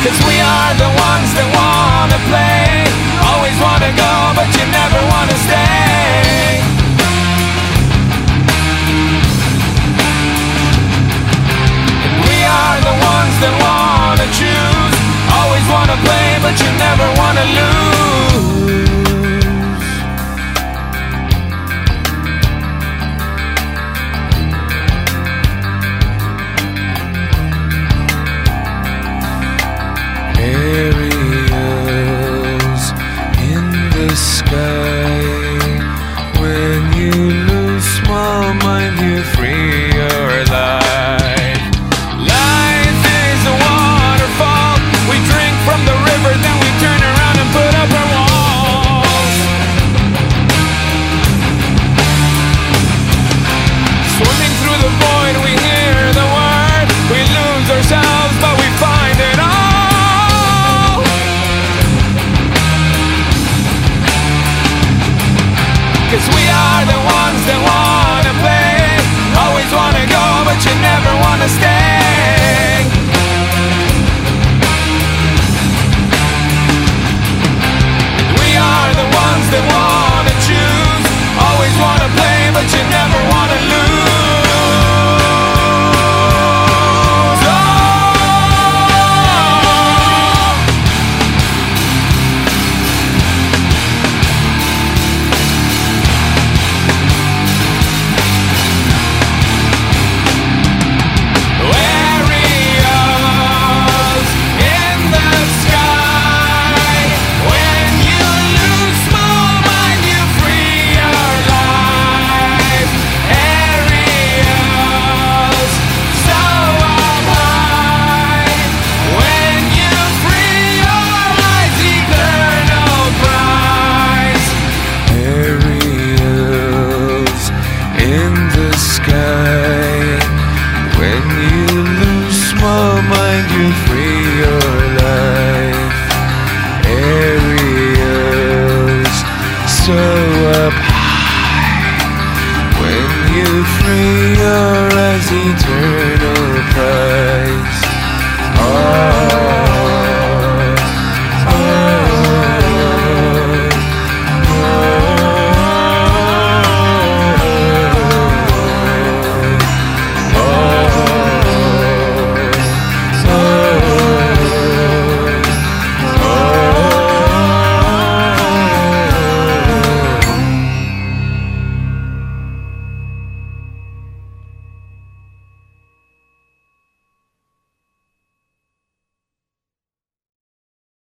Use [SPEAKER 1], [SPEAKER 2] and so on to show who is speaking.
[SPEAKER 1] 'Cause we are the ones that wanna play. Always wanna go, but you never wanna stay. And we are the ones that wanna choose. Always wanna play, but you never wanna lose. Aerials in the sky. When you lose small mind, you free your life. Life is a waterfall. We drink from the river, then we turn around and put up our walls. Swimming through the void, we hear the word. We lose ourselves, but we find it all. 'Cause we